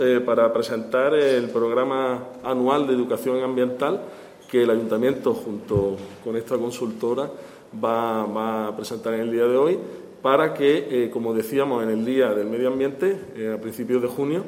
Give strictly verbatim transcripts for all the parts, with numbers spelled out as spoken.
Eh, para presentar el programa anual de educación ambiental que el Ayuntamiento, junto con esta consultora, va, va a presentar en el día de hoy, para que, eh, como decíamos, en el Día del Medio Ambiente, eh, a principios de junio,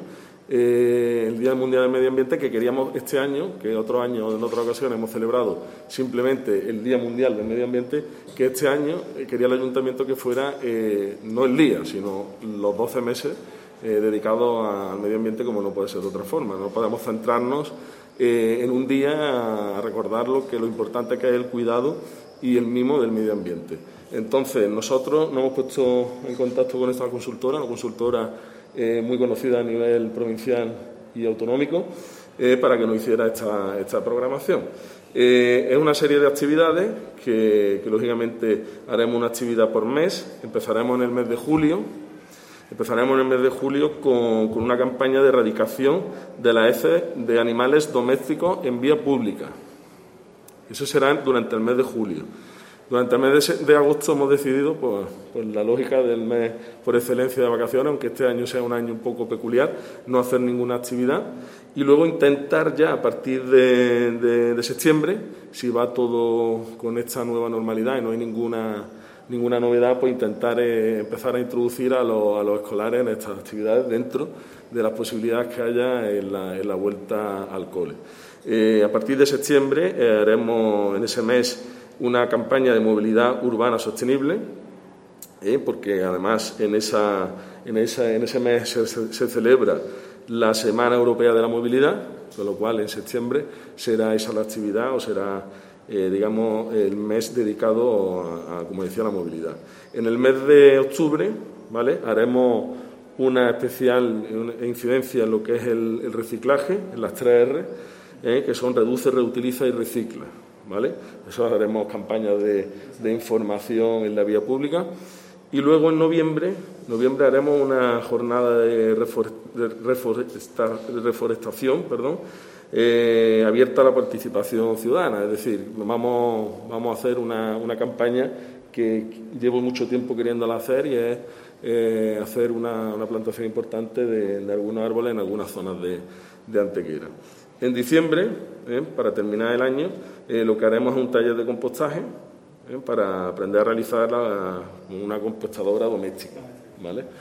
eh, el Día Mundial del Medio Ambiente, que queríamos este año, que otro año, en otra ocasión, hemos celebrado simplemente el Día Mundial del Medio Ambiente, que este año eh, quería el Ayuntamiento que fuera eh, no el día, sino los doce meses eh, dedicados al medio ambiente, como no puede ser de otra forma. No podemos centrarnos eh, en un día a recordar lo que lo importante que es el cuidado y el mimo del medio ambiente. Entonces, nosotros nos hemos puesto en contacto con esta consultora, una consultora eh, muy conocida a nivel provincial y autonómico, eh, para que nos hiciera esta, esta programación. Eh, es una serie de actividades que, que, lógicamente, haremos una actividad por mes. Empezaremos en el mes de julio. Empezaremos en el mes de julio con, con una campaña de erradicación de las heces de animales domésticos en vía pública. Eso será durante el mes de julio. Durante el mes de, de agosto hemos decidido, pues, pues la lógica del mes por excelencia de vacaciones, aunque este año sea un año un poco peculiar, no hacer ninguna actividad y luego intentar ya a partir de, de, de septiembre, si va todo con esta nueva normalidad y no hay ninguna, ninguna novedad, pues intentar eh, empezar a introducir a los, a los escolares en estas actividades dentro de las posibilidades que haya en la, en la vuelta al cole. Eh, a partir de septiembre eh, haremos en ese mes una campaña de movilidad urbana sostenible, eh, porque además en, esa, en, esa, en ese mes se, se, se celebra la Semana Europea de la Movilidad, con lo cual en septiembre será esa la actividad o será, eh, digamos, el mes dedicado a, a, como decía, la movilidad. En el mes de octubre, ¿vale?, haremos una especial una incidencia en lo que es el, el reciclaje, en las tres R, eh, que son reduce, reutiliza y recicla. ¿Vale? Eso haremos campañas de, de información en la vía pública. Y luego en noviembre, noviembre haremos una jornada de, reforest, de, reforesta, de reforestación perdón, eh, abierta a la participación ciudadana. Es decir, vamos, vamos a hacer una, una campaña que llevo mucho tiempo queriéndola hacer y es eh, hacer una, una plantación importante de, de algunos árboles en algunas zonas de, de Antequera. En diciembre, eh, para terminar el año, eh, lo que haremos es un taller de compostaje eh, para aprender a realizar la, una compostadora doméstica, ¿vale?